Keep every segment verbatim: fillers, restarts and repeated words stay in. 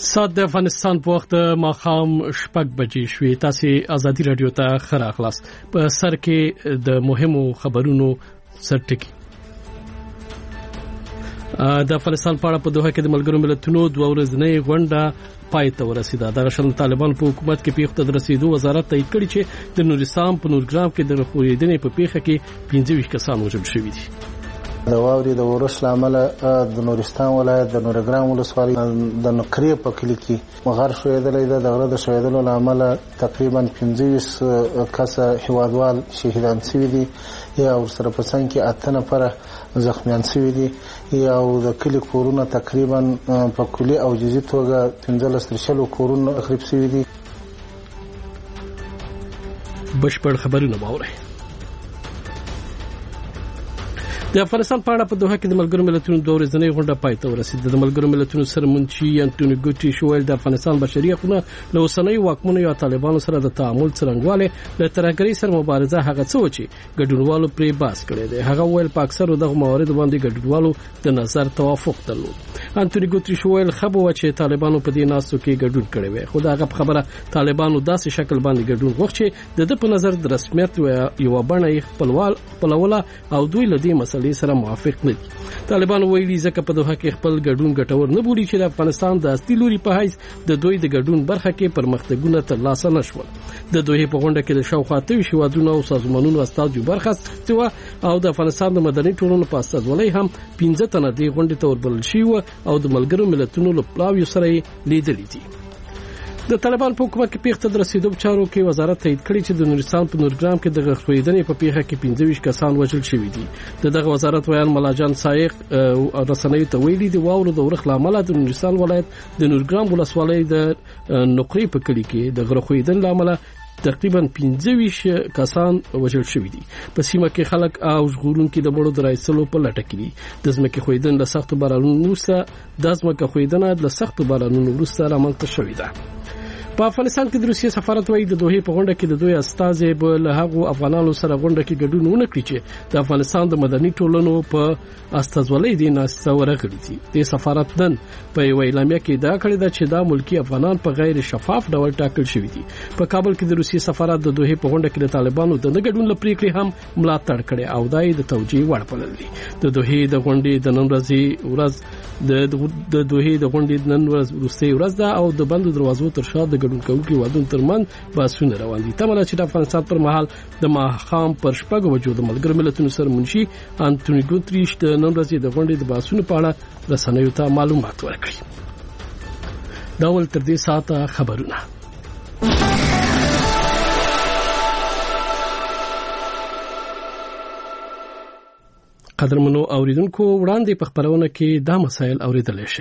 سات د افغانستان په وخت ماخام شپږ بجې شوې. تاسو ازادي رادیو ته خبر اخلاص په سر کې د مهمو خبرونو سرټکی. د افغانستان په اړه په دوحه کې د ملګرو ملتونو دوه ورځنۍ غونډه پای ته ورسیده. د غشن طالبان په حکومت کې پیښته د رسیدو وزارت تایید کړی چې د نورستان په نورګرام کې د خورېدنې په پیښه کې پنځه ویشت کسان وژل شوي دي. د واوري د ورش لامل د نورستان ولایت د نورګرام ولسوالۍ د نکري په کلی کې مغر شویدلې ده. د غره د شویدلو لامل تقریبا پنځه ویشت کس هیوادوال شهیدان شوي دي یا ورسره په څنګ کې اته نفر زخمیان شوي دي یا د کلی کورونه تقریبا په کلی او جزئي توګه پنځلس تر شلو کورونه خراب شوي دي. بشپړ خبرونه واورئ. د افغانستان په اړه په دوحه کې د ملګرو ملتونو دوه ورځنۍ غونډه پای ته ورسیده. د ملګرو ملتونو سرمنشي انټونیو ګوتریش ویل د افغانستان بشري حقوقونه له اوسنۍ واکمنو یا طالبانو سره د تعامل څرنګواله له ترهګرۍ سره مبارزه هغه څه و چې ګډونوالو پرې باس کړی دی. هغه ویل په اکثرو دغه موارد باندې ګډونوالو د نظر توافق درلود. انټونیو ګوتریش ویل خبر و چې طالبانو په دې ناستو کې ګډون کړی وي، خو دا هغه خبره طالبانو داسې شکل باندې ګډون غوښتي چې د په نظر د رسمیت یو بڼه خپلوال خپلوله او دوی لدی مسلې سره موافق نه دي. طالبان ویلي ځکه په دوحه کې خپل ګډون ګټور نه بولي چې د افغانستان د اصلي لوري په حیث د دوی د ګډون برخه کې پرمختګونه ترلاسه نشول. د دوحه په غونډه کې د شاوخوا اتیا هیوادونو او سازمانونو استازو برخه اخیسته او د افغانستان د مدني ټولنې په استازولۍ هم پنځه تنه د غونډې ته وربلل شوي او د ملګرو ملتونو له پلاویو سره لیدلي دي. د طالبان په حکومت کې پیښته د رسیدو چارو کې وزارت تایید کړی چې د نورستان په نورګرام کې د غخویدنې په پیښه کې پنځه ویشت کسان وژل شوي دي. دغه وزارت ویان ملاجان سایق او رسنیو ته ویلي دی واورو د ورخ لامل د نورستان ولایت د نورګرام ولسوالۍ د نقري په کلی کې د غخویدنې لامل تقریبا پنځه ویشت کسان وژل شوي دي. په سیمه کې خلک او ژغورونکو د مړو د رایسلو په لټه کې دي. د ځمکې خویدنې له سختو بارانونو وروسته د ځمکې خویدنه له سختو بارانونو وروسته رامنځته شوې ده. په افغانستان کې د روسیې سفارت وایي د دوحې په غونډه کې د دوی استازي به له هغو افغانانو سره غونډه کې ګډون ونه کړي چې د افغانستان د مدني ټولنو په استازولۍ دي ناسته ورغلي دي. د سفارت نن په یو اعلامیه کې دا کړی ده چې دا ملکی افغانان په غیر شفاف ډول ټاکل شوي دي. په کابل کې د روسیې سفارت د دوحې په غونډه کې د طالبانو د نه ګډون لپاره هم ملاتړ کړي او دای د توجیه وړ بلل دي. د دوحې د غونډې د نن ورځې ورځ د دوحې د غونډې نن ورځ وروستۍ ورځ ده او د بندو دروازو تر شا د ګډون کوونکو وادون ترمن باسونه روان دي. تمه چې د افغانستان پر مهال د ماخام پر شپږ بجو د ملګرو ملتونو سرمنشي انټونیو ګوتریش د نن ورځې د غونډې د باسونو په اړه رسنیو ته معلومات ورکړي. دا ول تر دې ساعته خبرونه. قدرمنو اوریدونکو وړاندې په خبرونه کې دا مسایل اوریدل شي.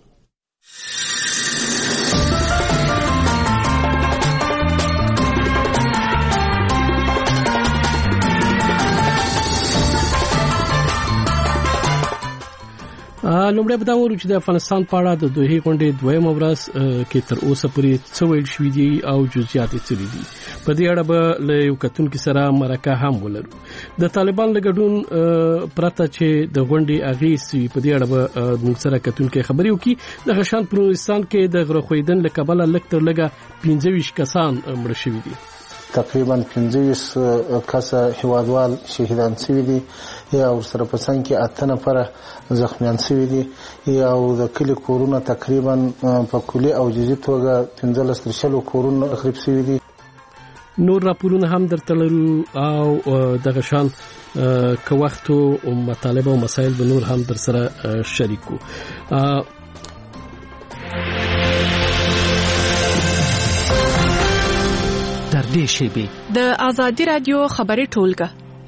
لومړی به دا وایو چې د افغانستان په اړه د دوحې غونډې دویمه ورځ کې تر اوسه پورې څه ویل شوي دي او جزئیات یې څه دي. په دې اړه به له یو کتونکي سره مرکه هم ولرو. د طالبان له ګډون پرته چې د غونډې اغېز وي په دې اړه به موږ سره کتونکي خبرې وکړي. د غشان په نورستان کې د غرخویدن له کبله لږ تر لږه پنځه ویشت کسان مړه شوي دي. تقریبا پنځه ویشت کس هیوادوال شهیدان شوي دي یا ورسره په څنګ کې اته نفر زخمیان شوي دي یا د کلی کورونه تقریبا په کلی او جزئي توګه پنځلس تر شلو کورونه خراب شوي دي. نور راپورونه هم درته لرو او دغه شان که وخت او مطالبه او مسایل به نور هم در سره شریکو. در دې شیبه د ازادي رادیو خبري ټولګه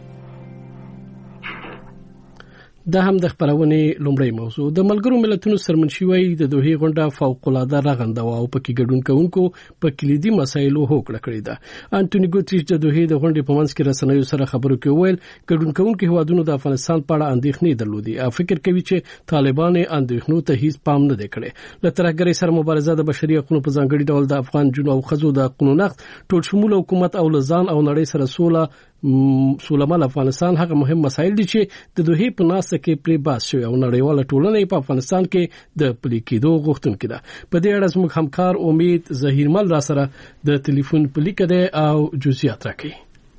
دا هم د خبرونې لومړی موضوع. د ملګرو ملتونو سرمنشي وایي د دوحې غونډه فوق العاده رغنده او پکې ګډون کوونکو په کلیدي مسایلو هوکړه کړې ده. انټونیو ګوتریش د دوحې د غونډې په منځ کې رسنیو سره خبرو کې ویل ګډون کوونکو هیوادونو د افغانستان په اړه اندېښنې درلودي او فکر کوي چې طالبان اندېښنو ته هیڅ پام نه دی کړی. له ترهګرۍ سره مبارزه د بشري حقوقو په ځانګړي ډول د افغان جنو او خزو د قانون نقض ټول شمول حکومت او لزان او نړۍ سره سوله سولمال افغانستان هغه مهم مسایل دي چې د دوی په ناسه کې پری باس شوی او نړیواله ټولنه په افغانستان کې د پلي کېدو غوښتونکو ده. په دې اړه زموږ همکار امید ظهیرمل را سره د ټلیفون په لیک ده او جزئیات راکړي.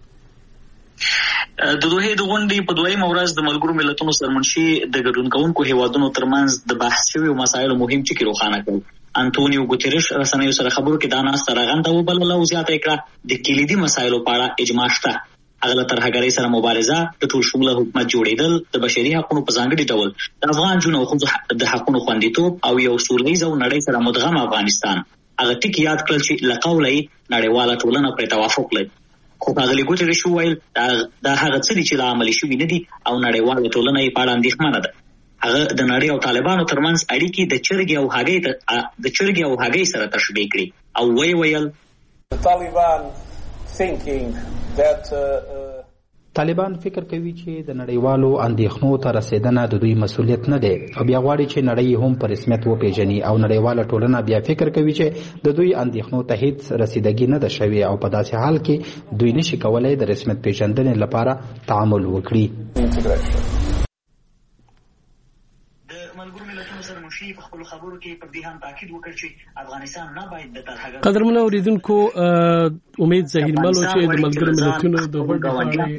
د دوه د غونډې په دویمه ورځ د ملګرو ملتونو سرمنشي د ګډون کوونکو هیوادونو ترمنځ د بحث شویو مسایلو مهم ټکي روښانه کړل. انټونیو ګوتریش رسنیو سره خبرو کې دا ناسته راغونډه وبلله او زیاته کړه د کلیدي مسایلو په اړه اجماع شته. هغه ترهګرۍ سره مبارزه، د ټول شموله حکومت جوړېدل، د بشري حقوقو په ځانګړي ډول د افغان جنو خو د حقوقو خوندیتوب او یو سولیز او نړۍ سره مدغم افغانستان. هغه ټکی یاد کړل چې لقولې نړیواله ټولنه پر توافق لري. خو هغه لګوتریش وویل دا هغه څه دي چې لا عملي شوي نه دي او نړیواله ټولنه یې په اړه اندېښمنه ده. هغه د نړۍ او طالبانو ترمنځ اړیکې د چرګې او هګۍ د چرګې او هګۍ سره تشبیه کړي او وی ویل طالبان فکر کوي چې د نړیوالو اندېښنو ته رسیدنه د دوی مسولیت نه دی او بیا غواړي چې نړۍ هم په رسمیت وپیژني او نړیواله ټولنه بیا فکر کوي چې د دوی اندېښنو ته هیڅ رسیدګي نه ده شوې او په داسې حال کې دوی نشي کولای د رسمیت پیژندنې لپاره تعامل وکړي. قدرمن اوریدونکو امید ظهیرمل چې د ملګرو ملتونو د غونډې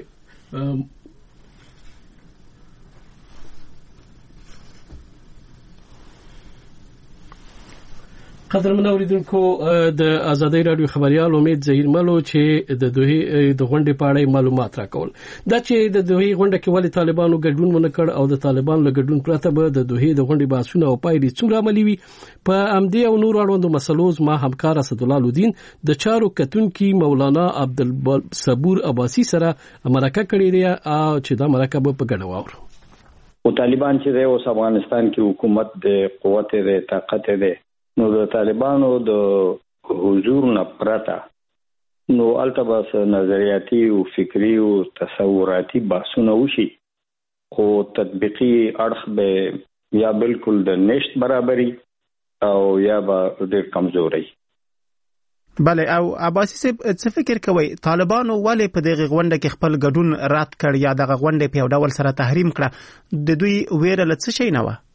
قدرمن اوریدونکو د ازادي رادیو خبريال امید ظهیرمل چې د دوی د غونډې په اړه معلومات راکول. دا چې د دوی غونډه کې ولې طالبانو ګډون ونه کړ او د طالبانو له ګډون پرته به د دوی د غونډې بحثونه او پایلې څومره عملي وي په امدې او نور اړوندو مسلو ما همکار اسدالله لودین د چارو کتونکي مولانا عبدالصبور عباسی سره مرکه کړې ده او چې دا مرکه به په ګډه واورو. او طالبان چې د اوس افغانستان کې حکومت د قوت د طاقت ده نو د طالبانو د حضور نه پرته نو التباس نظریاتي او فکری او تصوراتي بحثونه وشي خو تطبیقي اړخ به یا بالکل د نشت برابرۍ او یا به ډېر کمزوري. بله او عباسی صاحب څه فکر کوي طالبانو ولې په دغه غونډه کې خپل ګډون رد کړ یا دغه غونډه په یو ډول سره تحریم کړه؟ د دوی ویره له څه شي نه و؟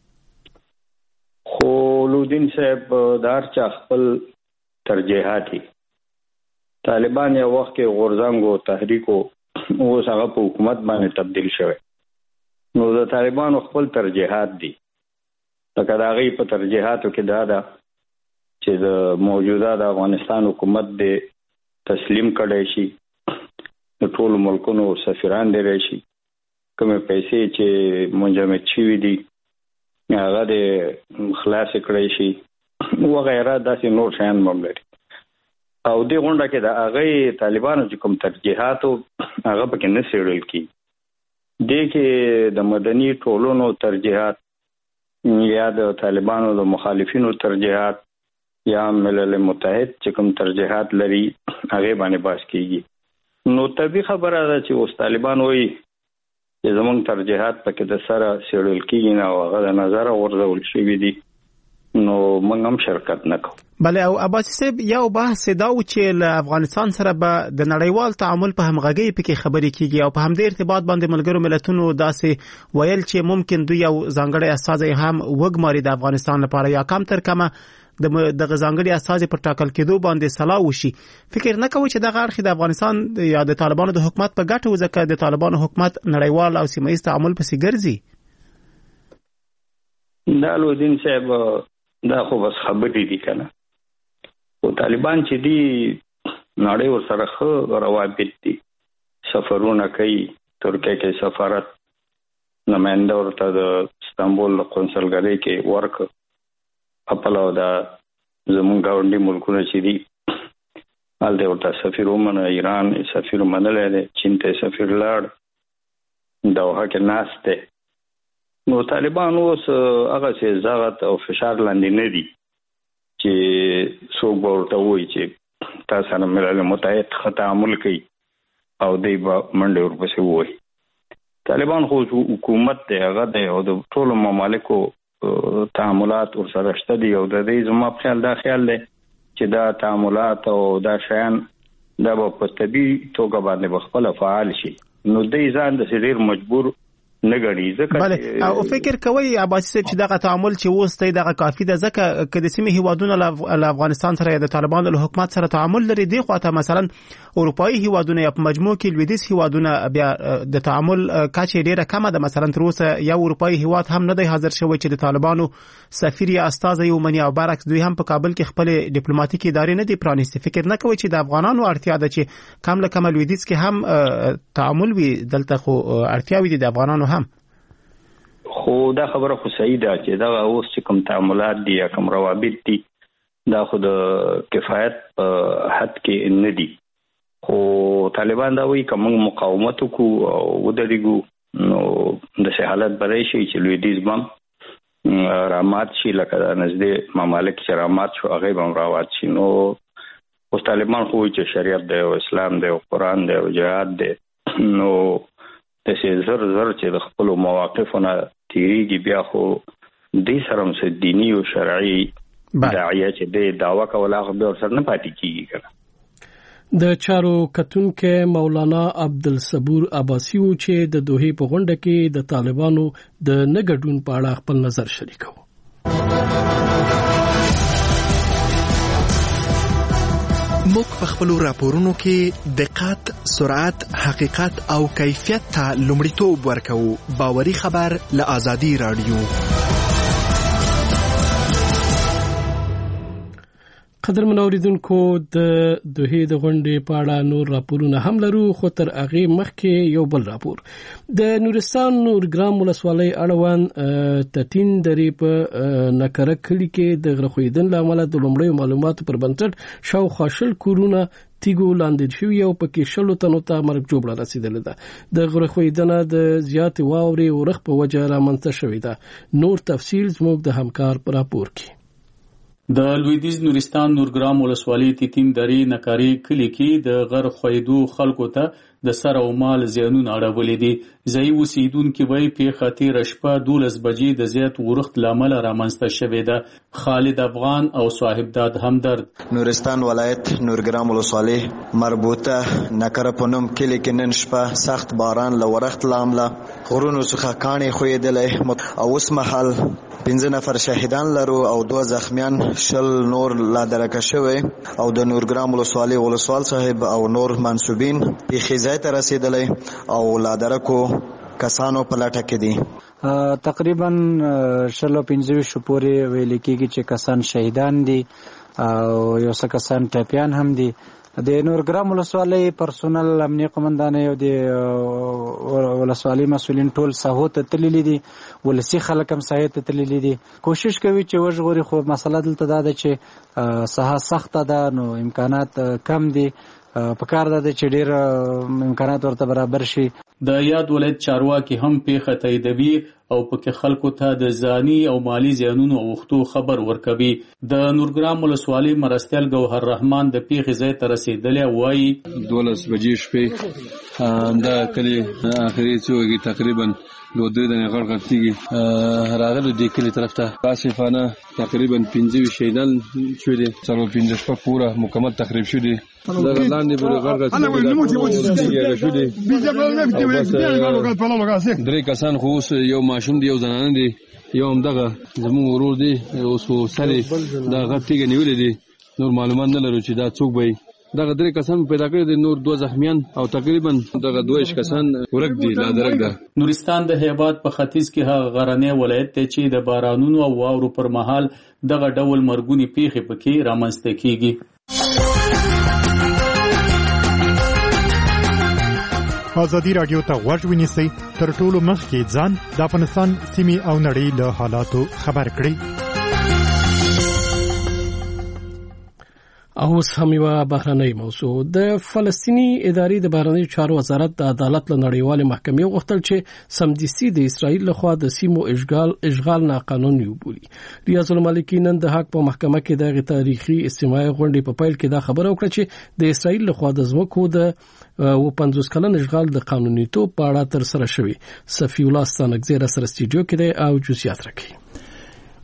خو لودین صاحب دار چا خپل ترجیحات دي. طالبان یو وخت کې غورځنګ او تحریک او هغه په حکومت باندې تبدیل شوه. نو د طالبانو خپل ترجیحات دي. لکه دا غي په ترجیحاتو کې دا ده چې د موجوده د افغانستان حکومت د تسلیم کړي شي، د ټول ملکونو سفیران دی راشي، کومه پیسې چې منجمد شوي دي هغه د خلاص کړی شي وغیرہ داسې نور شیان مملري. او دې غونډه کې د هغه طالبانو چې کوم ترجیحاتو هغه پکې نه سیړل کی دي کې د مدني ټولنو ترجیحات یا د طالبانو د مخالفینو ترجیحات یا ملل متحد چې کوم ترجیحات لري هغه باندې بحث کیږي. نو طبي خبره ده چې اوس طالبان وایي چې زمونږ ترجیحات پکې د سره سیړل کیږي نه او هغه د نظر ورزول شوي دي نو موږ هم شرکت نکوو. بله او عباسی صاحب یو بحث دا و چې له افغانستان سره به د نړیوال تعامل په همغږۍ پکې خبرې کیږي او په همدې ارتباط باندې ملګرو ملتونو داسې ویل چې ممکن دوی یو ځانګړی استازی هم وګماري د افغانستان لپاره یا کم تر کمه د دغه ځانګړي استازي پر ټاکل کېدو باندې سلا وشي. فکر نه کوي چې دغه اړخ د افغانستان یا د طالبانو د حکومت په ګټه وځکه د طالبانو حکومت نړیوال او سیمه ایز تعامل پسې ګرځي؟ دا لودین صاحب دا خو بس خبرې دي کنه. او طالبان چې دی نړۍ ور سره خو روابط دي، سفرونه کوي، ترکیه کې سفارت نماینده ورته د استانبول قونسلګرۍ کې ورک خپل او دا زمون گاونډي ملکونه چې دي حال دی ورته سفیر ومنه، ایران سفیر منلی دی، چین ته سفیر لاړ، دوحه کې ناست دی. نو طالبان اوس هغه چې ضغط او فشار لاندې نه دي چې څوک به ورته وایي چې تاسو سره ملل متحد ښه تعامل کوي او دی به منډې ورپسې ووایي. طالبان خو حکومت دی، هغه دی او د ټولو ممالکو تعاملات ورسره شته دي او د دې زما په خیال دا خیال دی چې دا تعاملات او دا شیان دا په طبي توګه باندې خپل فعال شي نو د ځان د ډیر مجبور نه غړي ځکه بله او فکر کوي عباسي صاحب چې دغه تعامل چې وسته دغه کافي ده ځکه چې د سیمې هیوادونو له افغانستان سره د طالبانو له حکومت سره تعامل لري دی خو ته مثلا اروپאי هیوادونه یا په مجموع کې لویدیځ هیوادونه بیا د تعامل کچې ډیره کمه ده مثلا تر اوسه یو اروپאי هیواد هم نه دی حاضر شوی چې د طالبانو سفیر یا استاد یو منی او برعکس دوی هم په کابل کې خپل ډیپلوماټیک ادارې نه دی پرانیستي فکر نه کوي چې د افغانانو اړتیا ده چې کم له کم لویدیځ کې هم تعامل وي دلته خو اړتیا وي د افغانانو هم خو دا خبره خو صحیح ده چې دا اوس چې کوم تعاملات دي یا کوم روابط دي دا خو د کفایت حد کې نه دي خو طالبان دا وایي کوم مقاومت کو او ودرېګو نو د حالت برای شي چې لویدیځ بم رامات شي لکه نږدې ممالک چې رامات شو هغه بم راوات شي نو اوس طالبان خو چې شریعت دی او اسلام دی او قران دی او جهاد دی نو د څه زر زر چې د خپل مواقفونه تیریږي بیا خو د سرم سره دینی او شرعي داعیه چې د داوا کوله خو به سره نه پاتې کیږي کنه د چارو کتونکو مولانا عبدالصبور عباسی و چې د دوحې په غونډه کې د طالبانو د نګډون په اړه خپل نظر شریکو موږ په خپل راپورونو کې دقت، سرعت، حقیقت او کیفیت ته لومړیتوب ورکوو. باوري خبر له آزادي رادیو. قدر منوریدونکو د دوحې د غونډې په اړه نور راپورونه هم لرو خو تر هغه مخکې یو بل راپور د نورستان نورګرام ولسوالۍ اړوند تتین درې په نکره کلی کې د غرخویدن لامل د لومړی معلوماتو پر بنسټ شاوخوا شل کورونه تیګو لاندې شوی او پکې شلو تنو ته مرګ جوړه رسیدله ده د غرخویدنه د زیات واوري او رخ په وجه رامنځته شوې ده نور تفصیل زموږ د همکار پر راپور کې د لویدیځ نورستان نورګرام ولسوالۍ تیتین درې نکاري کلی کې د غر خویدو خلکو ته د سر او مال زیانونه اړولې دي ځای اوسیدونکو وایي پیښه تېره شپه دولس بجې د زیات ورښت له امله رامنځته شوې ده خالد افغان او صاحبداد همدرد نورستان ولایت نورګرام ولسوالۍ مربوطه نکره په نوم کلی کې نن شپه سخت باران له ورښت له امله غرونو څخه کاڼې ښویېدلی او اوس مهال پنځه نفر شهیدان لرو او دوه زخمیان شل نور لا درکه شوی او د نورګرام ولسوالۍ ولسوال صاحب او نور منسوبین پیښې ځای ته رسیدلی او لا درکو کسانو په لټه کې دي تقریبا شل پنځه ویشت پورې ویل کېږي چې کسان شهیدان دي او یو څه کسان ټپیان هم دي د نورګرام ولسوالۍ پرسونل امنیه قومندانۍ او د ولسوالۍ مسؤلین ټول ساحو ته تللي دي ولسي خلک هم ساحې ته تللي دي کوشش کوي چې وژغوري خو مسله دلته دا ده چې ساحه سخته ده نو امکانات کم دي په کار ده چې ډېر امکانات ورته برابر شي د یاد ولایت چارواکي هم پیښه تاییدوي او پکې خلکو ته د ځاني او مالی زیانونو اوښتو خبر ورکوي د نورګرام ولسوالۍ مرستیال ګوهر رحمان د پیښې ځای ته رسېدلی وایي دولس بجې شپې دا کلی اخري څوګي تقریبا لو درې دنه غړ غړتيږي راغلو د کلی طرف ته آصفانه تقریبا پنځه شهیدان شوي دي څلور پنځه شپه پورا مکمل تخریب شوي دي دا لاندې بل غړ غړتيږي شوي دي درې کسان خو یو ماشوم دی یو زنانه دی یو هم دغه زموږ ورور دی اوس سره دا غړتيږي نیولې دي نور معلومات نه لرو چې دا څوک وي دغه درې کسان پیدا کړی دي نور دوه زخمیان او تقریبا دغه دوه کسان ورک دي لا درک ده نورستان د هیبات په ختیځ کې هغه غرنی ولایت ته چې د بارانونو او واورو پر مهال دغه ډول مرګونی پیښې پکې رامنځته کیږي آزادی رادیو ته غوږ ونیسئ تر ټولو مخکې ځان د افغانستان سیمې او نړۍ له حالاتو خبر کړئ اوس هم یو بهرنۍ موضوع د فلسطینی ادارې د بهرنۍ چارو وزارت د عدالت له نړیوال محکمې غوښتل چې سمدستي د اسرائیل لخوا د سیمو اشغال اشغال ناقانوني وبولي ریاض المالکی نن د حق په محکمه کې د تاریخي استماعي غونډې په پیل کې دا خبره وکړه چې د اسرائیل لخوا د ځمکو د و پنځوس کلن اشغال د قانونیتوب په اړه تر سره شوی صفی الله ستانکزی را سره استډیو کې دی او جزئیات راکړي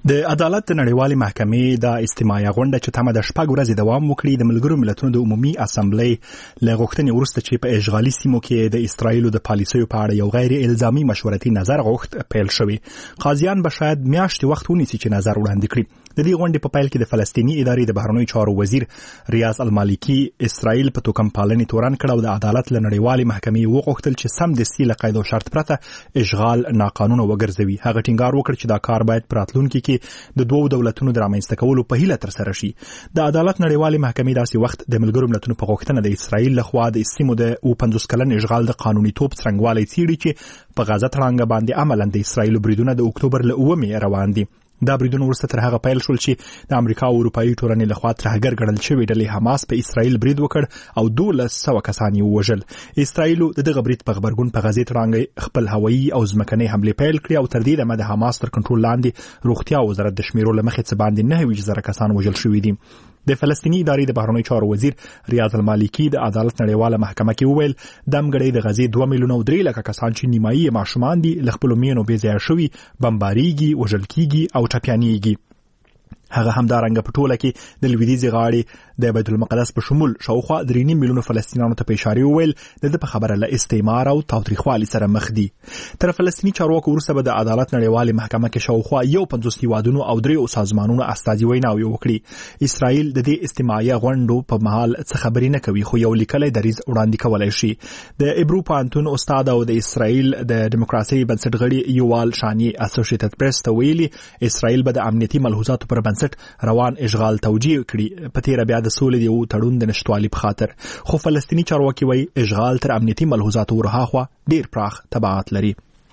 د عدالت نړیوالې محکمې د استماعي غونډه چې تمه د شپږ ورځې دوام وکړي د ملګرو ملتونو د عمومي اسامبلې له غوښتنې وروسته چې په اشغالي سیمو کې د اسرایلو د پالیسیو په اړه یو غیر الزامي مشورتي نظر غوښت پیل شوی. قاضیان به شاید میاشتې وخت ونیسي چې نظر وړاندې کړي. د دې غونډې په پیل کې د فلسطیني ادارې د بهرنیو چارو وزیر ریاض المالکی اسرایل په توکم پالنې تورن کړ او د عدالت له نړیوالې محکمې وغوښتل چې سمدستي له قید او شرط پرته اشغال ناقانونه وګرځوي. هغه ټینګار وکړ چې دا کار باید په راتلونکي کې د دوو دولتونو د رامنځته کولو په هیله ترسره شي. د عدالت نړیوالې محکمې داسې وخت د ملګرو ملتونو په غوښتنه د اسرایل لخوا د سیمو د پنځوس کلن اشغال د قانوني توپ څرنګوالی څیړي چې په غزه تړانګه باندې عملاً د اسرایل بریدونه د اکتوبر له اوومې روان دي. دا بریدونه وروسته تر هغه پیل شول چې د امریکا او اروپایي ټولنې لخوا ترهګر ګڼل شوې ډلې حماس په اسرایل برید وکړ او دولس سوه کسان یې ووژل. اسرایل د دغه برید په غبرګون په غزې تړانګه خپل هوایي او ځمکنۍ حملې پیل کړې او تر دې دمه د حماس تر کنټرول لاندې روغتیا وزارت د شمیرو له مخې څه باندې نهه ویشت زره کسان وژل شوي دي. د فلسطیني ادارې د بهرنیو چارو وزیر ریاض المالکی د عدالت نړیواله محکمه کې وویل د امګړۍ د غزې دوه میلیونه او درې لکه کسان چې نیمایي ماشومان دي له خپلو مینو بې ځایه شوي بمباریږي وژل کیږي او ټپیانیږي. هغه همدارنګه په ټوله کې د لویدیځې غاړې د بیت المقدس په شمول شاوخوا درې نیم میلیونه فلسطینیانو ته په اشاره وویل د په خبره له استعمار او تاوتریخوالي سره مخ دي. تر فلسطیني چارواکو وروسته به د عدالت نړیوالې محکمه کې شاوخوا یو پنځوس هیوادونو او درې سازمانونو استازي ویناوې وکړي. اسرائیل د دې استماعي غونډو په مهال څه خبرې نه کوي خو یو لیکلی دریځ وړاندې کولی شي. د ابرو پوهنتون استاد او د اسرائیل د دیموکراسۍ بنسټ غړي یوال شانی اسوسییټډ پریس ته ویلي اسرائیل به د امنیتي ملحوظاتو پر بنسټ روان اشغال توجیه کړي په تیره بیا د سولې د یو تړون د نشتوالي په خاطر. خو فلسطیني چارواکي وایي اشغال تر امنیتي ملحوظاتو ورهاخوا ډیر پراخ تبعات لري.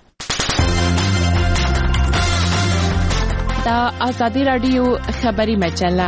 دا آزادی رادیو خبری مجله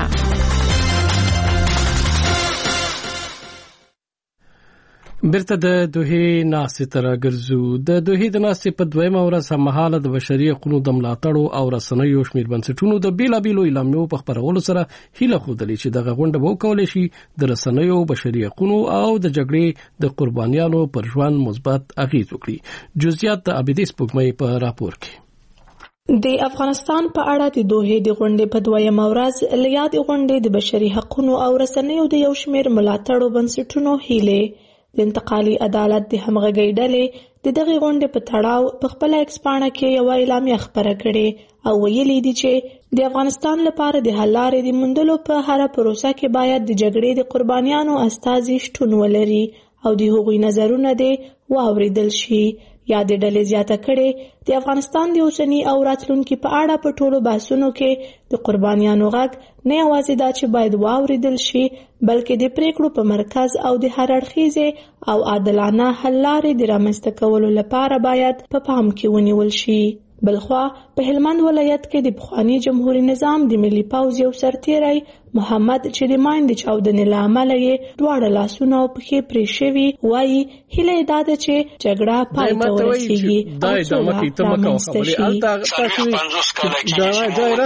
بیرته د دوحې ناستې ته راګرځو. د دوحې د ناستې په دویمه ورځ هممهاله د بشري حقوقو د ملاتړو او رسنیو شمېر بنسټونو د بېلابېلو اعلامیو په خپرولو سره هیله ښودلې چې دغه غونډه به وکولی شي د رسنیو بشري حقوقو او د جګړې د قربانیانو پر ژوند مثبت اغېز وکړي. جزئیات د عابدې سپوږمۍ په راپور کې. د افغانستان په اړه د دوحې د غونډې په دویمه ورځ له یادې غونډې د بشري حقوقو او رسنیو د یو شمېر ملاتړو بنسټونو هیلې د انتقالي عدالت د همغږۍ ډلې د دغه غونډې په تړاو په خپل ایکس پاڼه کې یو اعلامیه خپره کړې او ویلي دي چې د افغانستان لپاره د حل لارې د موندلو په هر پروسه کې باید د جګړې د قربانیانو استازي شتون ولري او د هغوی نظرونه دې واوریدل شي. یا د ډلې زیاته کړي د افغانستان د اوسني او راتلونکي په اړه په ټولو بحثونو کې د قربانیانو غږ نه یوازې دا چې باید واوریدل شي بلکې د پریکړو په مرکز او د هر اړخیزې او عادلانه حل لارې د رامنځته کولو لپاره باید په پام کې ونیول شي. بلخوا په هلمند ولایت کې د پخوانی جمهوریت نظام د ملي پوځ یو سرتیری محمد چې د ماین د چاودنې له امله یې دواړه لاسونه او پښې پرې شوي وایي هیله یې دا ده چې جګړه پای ته ورسیږي او سوله رامنځته شي. پنځوس کاله کېږي چې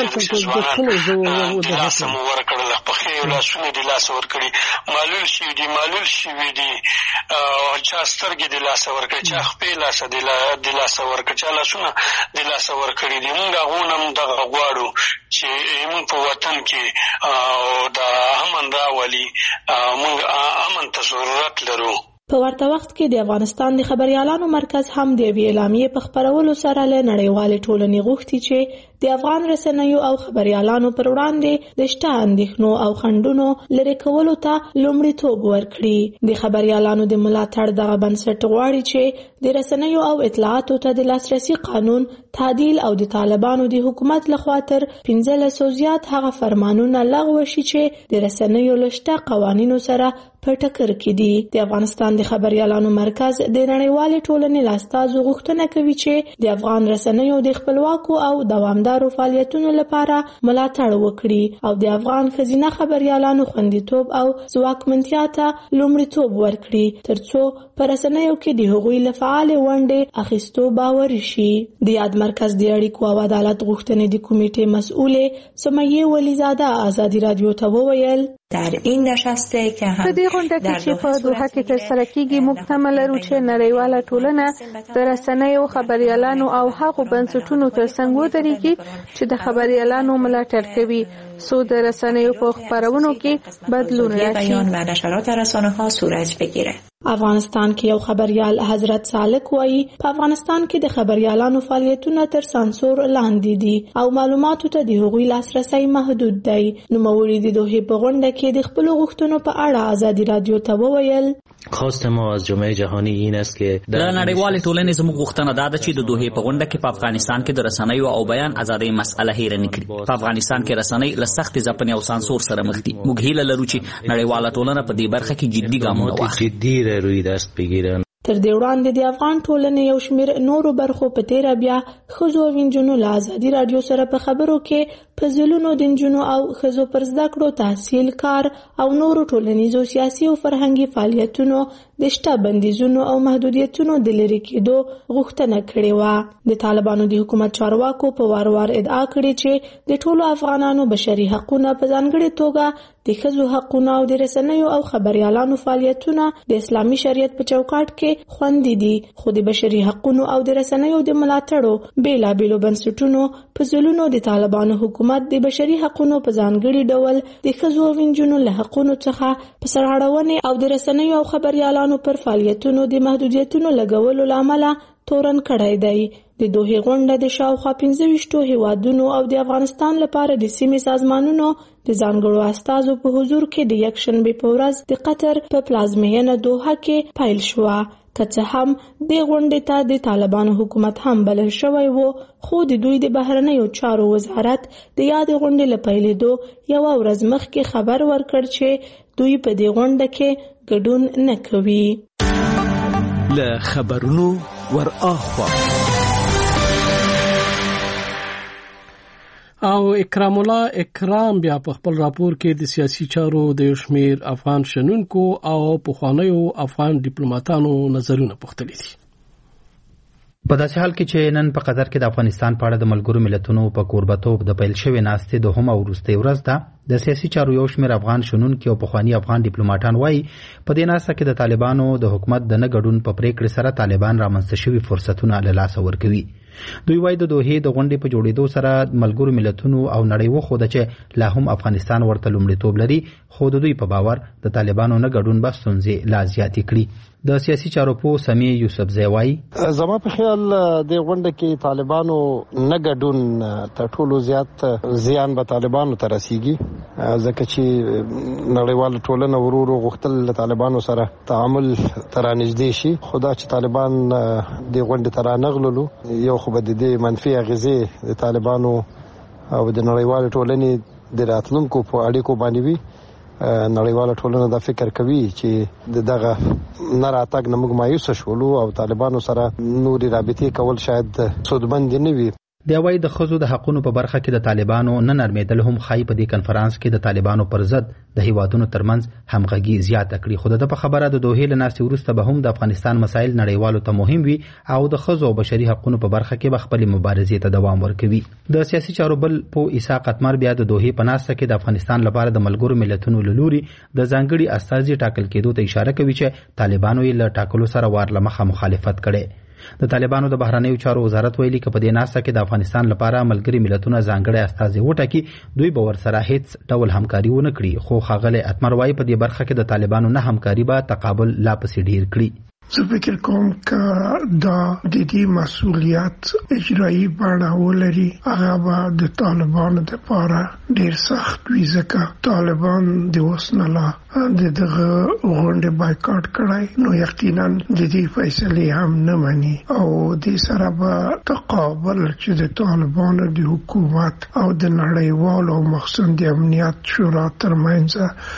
د لاسه مو ورکړل پښې او لاسونه د لاسه ورکړي معلول شوي دي معلول شوي دي چا سترګې د لاسه ورکړي چا خپې لاسه د لاسه ورکړي چا لاسونه د لاسه ورکړي دي. موږ هغونه هم دغه غواړو چې موږ په وطن کې او د امن راولي موږ امن ته ضرورت لرو. په ورته وخت کې د افغانستان د خبريالانو مرکز هم د یوې اعلامیې په خپرولو سره له نړیوالې ټولنې غوښتي چې د افغان رسنیو او خبريالانو پر وړاندې د شته اندېښنو او خنډونو لرې کولو ته لومړیتوب ورکړي. د خبريالانو د ملاتړ دغه بنسټ غواړي چې د رسنیو او اطلاعاتو ته د لاسرسي قانون تعدیل او د طالبانو د حکومت لخوا تر پنځلسو زیات هغه فرمانونه لغوه شي چې د رسنیو له شته قوانینو سره په ټکر کې دي. د افغانستان د خبريالانو مرکز د نړیوالې ټولنې له استازو غوښتنه کوي چې د افغان رسنیو د خپلواکو او دوامدارو فعالیتونو لپاره ملاتړ وکړي او د افغان ښځینه خبريالانو خوندیتوب او ځواکمنتیا ته لومړیتوب ورکړي ترڅو په رسنیو کې د هغوی له فعالې ونډې اخیستو باوري شي. د یاد مرکز د اړیکو او عدالت غوښتنې د کمیټې مسؤلې سمیه ولیزاده آزادي رادیو ته وویل در این نشسته که هم په دې غونډه کې چې په دوحه کې ترسره کیږي موږ تمه لرو چې نړیواله ټولنه د رسنیو خبریالانو او هغو بنسټونو ترڅنګ ودرېږي چې د خبریالانو ملاتړ کوي څو د رسنیو په خپرونو کې بدلون راشي. بیان و نشرات رسانه‌ها صورت بگیره. افغانستان کې یو خبريال حضرت سالک وایي په افغانستان کې د خبريالانو فعالیتونه تر سانسور لاندې دي او معلوماتو ته د هغوی لاسرسي محدود دی. نو موري د دوه په غونډه کې د خپل غوښتنو په اړه ازادي رادیو ته وویل خواست ما از جامعه جهانی این است که د نړیوالې ټولنې زموږ غوښتنه دا ده چې د دوه په غونډه کې په افغانستان کې د رسنیو او بیان ازادۍ مسأله هېر نه کړي. په افغانستان کې رسنۍ له سخت ځپنې او سانسور سره مخ دي. موږ هیله لرو چې نړیواله ټولنه په دې برخه کې جدي ګامونه واخلي. روی دست بگیرن. تر دې وړاندې د افغان ټولنې یو شمېر نورو برخو په تیره بیا ښځو او نجونو له ازادي رادیو سره په خبرو کې په ځلونو د نجونو او ښځو پر زده کړو تحصیل کار او نورو ټولنیزو سیاسي او فرهنګي فعالیتونو د شته بندیزونو او محدودیتونو د لرې کېدو غوښتنه کړې وه. د طالبانو د حکومت چارواکو په وار وار ادعا کړې چې د ټولو افغانانو بشري حقونه په ځانګړې توګه د ښځو حقونه او د رسنیو او خبریالانو فعالیتونه د اسلامي شریعت په چوکاټ کې خوندي دي. خو د بشري حقونو او د رسنیو د ملاتړو بیلابیلو بنسټونو په ځلونو د طالبانو حکومت د بشري حقونو په ځانګړي ډول د ښځو او نجونو له حقونو څخه په سرغړونې او د رسنیو او خبریالانو پر فعالیتونو د محدودیتونو لګولو لامل تورن کړای دی. د دوه غونډه د شاوخوا پنځه ویشتو هیوادونو او د افغانستان لپاره د سیمې سازمانونو د ځانګړو استازو په حضور کې د یکشنبه په ورځ د قطر په پلازمینه دوحه کې پیل شوه. که څه هم د غونډې ته د طالبانو حکومت هم بلل شوی و، خو د دوی د بهرنیو چارو وزارت د یاد غونډې له پیلېدو یوه ورځ مخکې خبر ورکړ چې دوی په دې غونډه کې ګډون نه کوي. له خبرونو ور اخوا او اکرام الله اکرام بیا په خپل راپور کې د سیاسي چارو د شمیر افغان شنونکو او پخوانیو افغان ډیپلوماټانو نظرونه پوښتلي دي. په داسې حال کې چې نن په قطر کې د افغانستان په اړه د ملګرو ملتونو په کوربتوب د پیل شوې ناستې دوهمه وروستۍ ورځ ده، د سیاسي چارو یو شمېر افغان شنونکي او پخواني افغان ډیپلوماټان وایي په دې ناسته کې د طالبانو د حکومت د نه ګډون په پریکړې سره طالبان رامنځته شوي فرصتونه له لاسه ورکوي. دوی وایي د دوحې د غونډې په جوړېدو سره ملګرو ملتونو او نړۍ وښوده چې لا هم افغانستان ورته لومړیتوب لري، خو د دوی په باور د طالبانو نه ګډون به ستونزې لا زیاتې کړي. د سیاسي چارو پوه سمیع یوسفزی وایي زما په خیال د غونډه کې طالبانو نه ګډون تر ټولو زیات زیان به طالبانو ته رسیږي، ځکه چې نړیواله ټولنه ورو ورو غوښتل له طالبانو سره تعامل تر نږدې شي، خو دا چې طالبان د غونډې ته رانغللو یو خو به د دې منفي اغېزې د طالبانو او د نړیواله ټولنې د راتلونکو په اړیکو باندې وي. نړیواله ټولنه دا فکر کوي چې دغه نه راتګ نه موږ مایوسه شولو او طالبانو سره نورې رابطې کول شاید سودمند نه وي. دی وایي د ښځو د حقونو په برخه کې د طالبانو نه نرمېدل هم ښایي په دې کنفرانس کې د طالبانو پر ضد د هیوادونو ترمنځ همغږي زیاته کړي. خو د په خبره د دوحې له ناستې وروسته به هم د افغانستان مسایل نړیوالو ته مهم وي او د ښځو او بشري حقونو په برخه کې به خپلې مبارزې ته دوام ورکوي. د سیاسي چارو بل په اسحاق اتمر بیا د دوحې په ناسته کې د افغانستان لپاره د ملګرو ملتونو له لوري د ځانګړي استازي ټاکل کېدو ته اشاره کوي چې طالبانو یې له ټاکلو سره وار له مخه مخالفت کړي. د طالبانو د بهرنیو چارو وزارت ویلي چې په دې ناسته کې د افغانستان لپاره ملګري ملتونه ځانګړي استازي وټاکي، دوی به ورسره هیڅ ډول همکاري ونه کړي. خو ښاغلی اتمر وایي په دې برخه کې د طالبانو نه همکاري به تقابل لا پسې ډیر کړي. زه فکر کوم که دا د دې مسؤلیت اجرایي بڼه ولري، هغه به د طالبانو دپاره ډیر سخت وي، ځکه طالبان د اوس نه لا د دغه غونډې بایکاټ کړی، نو یقینا د دې فیصلې هم نه مني او دې سره به تقابل چې د طالبانو د حکومت او د نړیوالو او مخصوصا د امنیت شورا ترمنځ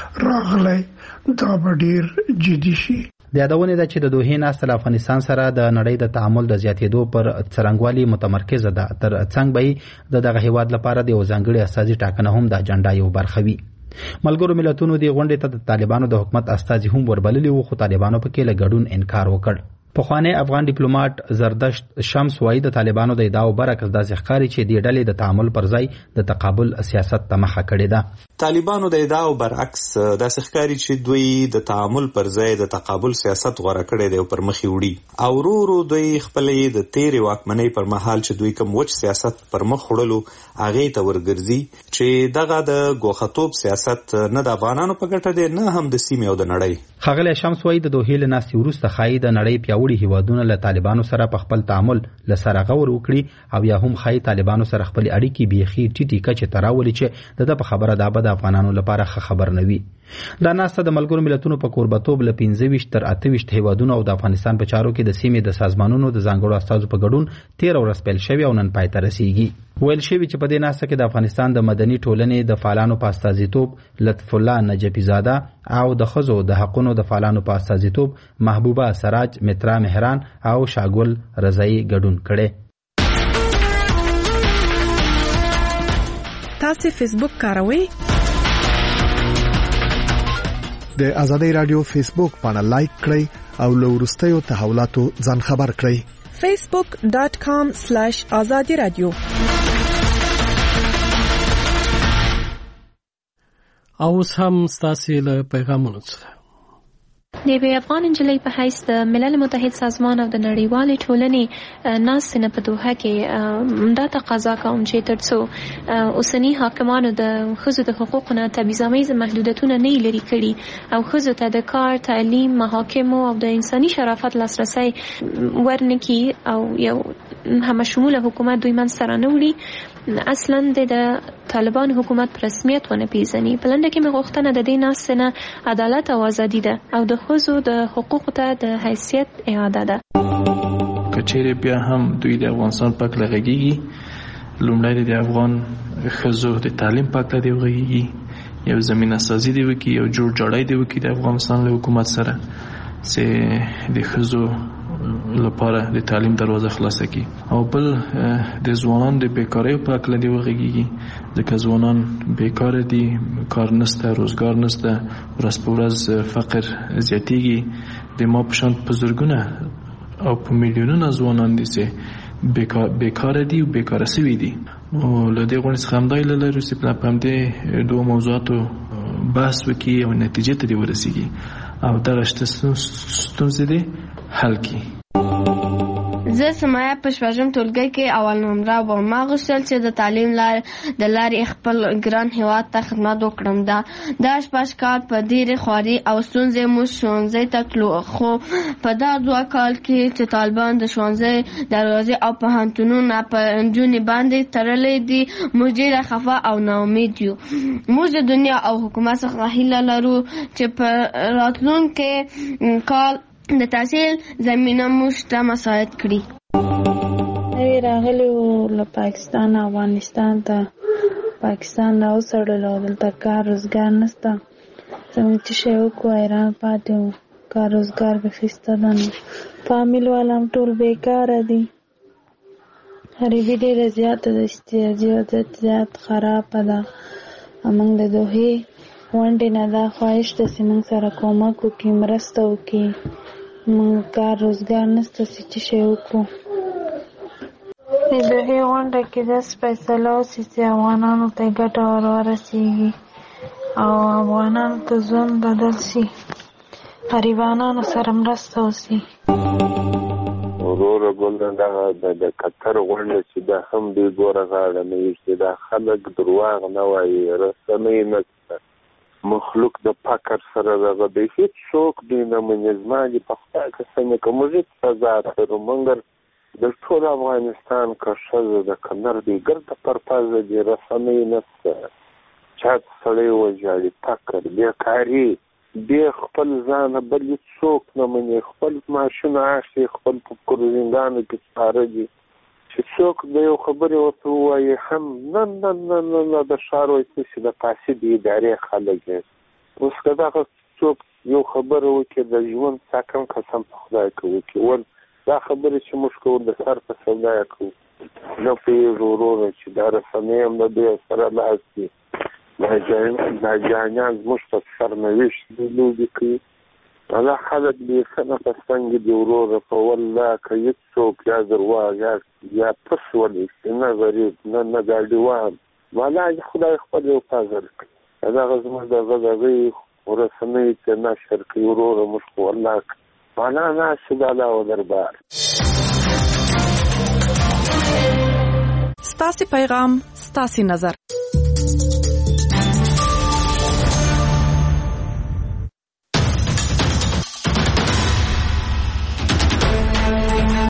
راغلی، دا به ډیر جدي شي. د یادونې ده چې د دوحې ناسته له افغانستان سره د نړۍ د تعامل د زیاتېدو پر څرنګوالي متمرکزه ده، تر څنګ به د دغه هیواد لپاره د یو ځانګړي استازي ټاکنه هم د اجنډا یو برخه وي. ملګرو ملتونو دې غونډې ته د طالبانو د حکومت استازي هم وربللي وو، خو طالبانو پکې له ګډون انکار وکړ. پخوانی افغان ډیپلوماټ زردشت شمس وایي د طالبانو د ادعاو برعکس داسې ښکاري چې دې ډلې د تعامل پر ځای د تقابل سیاست ته مخه کړې ده. طالبانو د ادعاو برعکس داسې ښکاري چې دوی د تعامل پر ځای د تقابل سیاست غوره کړی دی او پر مخ وړي او ورو ورو دوی خپلې د تیرې واکمنۍ پر مهال چې دوی کوم وچ سیاست پر مخ وړلو هغې ته ورګرځي چې دغه د ګوښه‌توب سیاست نه د افغانانو په ګټه دی نه هم د سیمې او د نړۍ. ښاغلی شمس وایي د دوحې له ناستې وروسته ښایي د نړۍ پیاوړي هیوادونه له طالبانو سره په خپل تعامل له سره غور وکړي او یا هم ښایي طالبانو سره خپلې اړیکې بیخي ټیټې کچې ته راولي چې د ده په خبره دا به د افغانانو لپاره ښه خبر نه وي. دا ناسته د ملګرو ملتونو په کوربتوب له پنځه ویشت تر اته ویشت هیوادونو او د افغانستان په چارو کې د سیمې د سازمانونو د ځانګړو استازو په ګډون تېره ورځ پیل شوې او نن پای ته رسیږي. ویل شوي چې په دې ناسته کې د افغانستان د مدني ټولنې د فعالانو په استازیتوب لطف الله نجفي زاده او د ښځو د حقونو د فعالانو په استازیتوب محبوبه سراج مترا مهران او شاګل رضایي ګډون کړي. تاسو فیسبوک کاروئ؟ د ازادي رادیو فیسبوک باندې لایک کړئ او له وروستیو تحولاتو ځان خبر کړئ. facebook dot com slash azadi radio. اوس هم ستاسو له پیغامونو څخه د یوې افغان نجلۍ په حیث د ملل متحد سازمان او د نړیوالې ټولنې ناستې نه په دوحه کې دا تقاضا کوم چې تر څو اوسني حاکمانو د ښځو د حقوقو نه تبعیضامیز محدودیتونه نه لرې کړي او ښځو ته د کار، تعلیم، محاکمو او د انساني شرافت لاسرسی ورنکړي او یو همشموله حکومت دوی منځته رانهوړي، اصلا د طالبان حکومت په رسمیت ونه پیژني. په لنډه کې مې غوښتنه د دې ناستې نه عدالت او ازادي ده او د ښځو د حقوقو ته د حیثیت اعاده ده. که چیرې بیا هم دوی د افغانستان په هکله غږیږي، لومړی د افغان ښځو د تعلیم په هکله دې وغږیږي، یو زمینه سازي دې وکړي، یو جوړ جاړی دې وکړي د افغانستان له حکومت سره چې د ښځو لپاره د تعلیم دروازه خلاصه کی او بل د ځوانانو د بیکاری په اړه دی وغږیږي ځکه ځوانان بیکار دي، کار نشته، روزګار نشته، ورځ په ورځ فقر زیاتیږي. د ما په شان په زرګونه او په میلیونونه ځوانان دي چې بیکار بیکار دي او بیکار شوي دي. نو له دې غونډې څخه همدا هیله لرو چې په همدې دوه موضوعاتو بحث وکړي او نتیجې ته دې ورسیږي او دغه ستونزې دې حل کړي. زه سمایه په شپږم ټولګي کې اول نمره وم. ما غوښتل چې د تعلیم د لارې خپل ګران هېواد ته خدمت وکړم. دا دا شپږ کال په ډېرې خوارۍ او ستونزې موږ ښوونځي ته تلو، خو په دا دوه کال کې چې طالبان د ښوونځي دروازې او پوهنتونونه په نجونې باندې تړلې دي، موږ ډېره خفه او ناامید یو. موږ د دنیا او حکومت څخه هیله لرو چې په راتلونکي کال د تحصیل زمینه موږ ته مساعد کړي. نوی راغلی و له پاکستان افغانستان ته، پاکستان نه وسړلو، دلته کار روزګار نشته، زموږ چې شی وکړو حیران پاتې وو، کار روزګار بیخي شته ده نه، فامیل والا هم ټول بیکاره دي، غریبي ډېره زیاته ده، احتیاجي وضعیت زیات خرابه ده. موږ د دوحې غونډې نه دا خواهش ده چې موږ سره کومک وکړي، مرسته وکړي، موږ کار روزګار نشته چې شی وکړو. د دوحې غونډه کې داسې فیصله وشي چې افغانانو ته ګټه ور ورسېږي او افغانانو ته ژوند بدل شي، غریبانانو سره مرسته وشي. وروره ګل دغه د قطر غونډه چې دا هم دوی ګوره غاړه نه ایږدي، دا خلک درواغ نه وایي، رسنۍ نشته، مخلوق د فقر سره دغه دی، هېڅ څوک دوی نه مني. زما دې په خدای قسم که موږ هېڅ سزا لرو، مګر د ټول افغانستان که ښځه د که نر دی ګرده پرپزه دي، رسنۍ نشته، چا سړی وژاړي، فقر، بېکاري، بې خپل ځانه بل هېڅوک نه مني، خپل معاشونه اخلي، خپل په کروزینګانو کې سپاره دي چې څوک د یو خبرې ورته ووایي هم نه نه نه نه نه د ښار وایي چې د فاسد ادارې خلک دي. اوس که دغه څوک یو خبره وکړي د ژوند ساکن قسم په خدای که وکړي، ول دا خبرې چې موږ کوو د سر په سودا یې کوو، نه پوهېږو وروره چې دا رسنۍ هم د دوی سره لاس دي، دا جانیان زموږ په سرنوشت دوی لوبې کوي هغه خلک دې څنګه پسنګ دی ورور په والله که هیڅ څوک یا درواغ یا یا پس ولې نه غریب نه نه ګاډیوان والا خدای خپل یو پازر کوي دا غزمه د غزوی ورسنۍ چې نشر کوي ورور مش والله والا نه شداله او دربار ستاسو پیغام ستاسو نظر